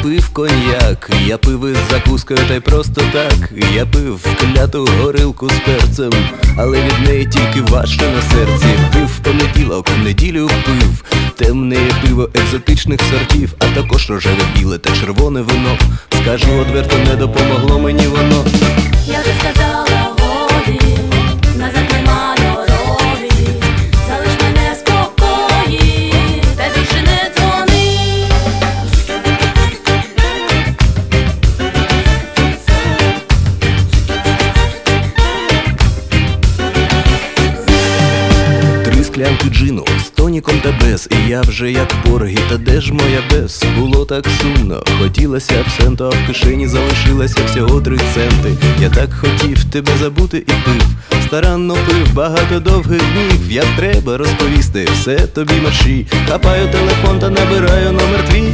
пив коньяк, я пив із закускою, та й просто так. Я пив кляту горилку з перцем, але від неї тільки важче на серці. Пив в понеділок, в неділю пив темне пиво екзотичних сортів, а також рожеве, біле та червоне вино. Скажу одверто, не допомогло мені воно. Я вже сказала годі, назад нема дороги, залиш мене в спокої, та більше не дзвони. Три склянки джину з тоніком та без, і я вже як Поргі, та де ж моя без? Було так сумно, хотілося абсенту, а в кишені залишилося всього 3 центи. Я так хотів тебе забути і пив, старанно пив багато довгих днів. Як треба розповісти, все тобі марші. Хапаю телефон та набираю номер твій.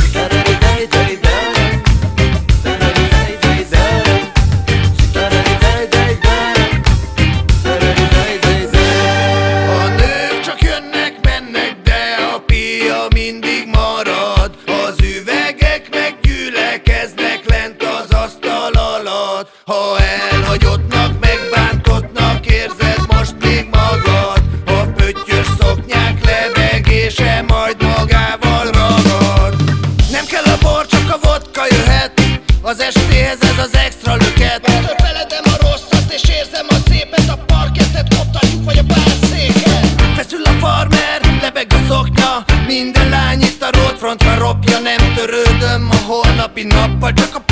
Mindig marad, az üvegek meggyülekeznek lent az asztal alatt. Ha elhagyottnak, megbántottnak érzed most még magad, a pöttyös szoknyák lebegése majd magával ragad. Nem kell a bor, csak a vodka jöhet, az estéhez ez az extra löket. Törpeledem a rosszat és érzem a szépet, a parkettet koptatjuk vagy a bárszéket. Feszül a farmer, lebeg a szoknya, minden lány itt a roadfrontra ropja. Nem törődöm a holnapi nappal, csak a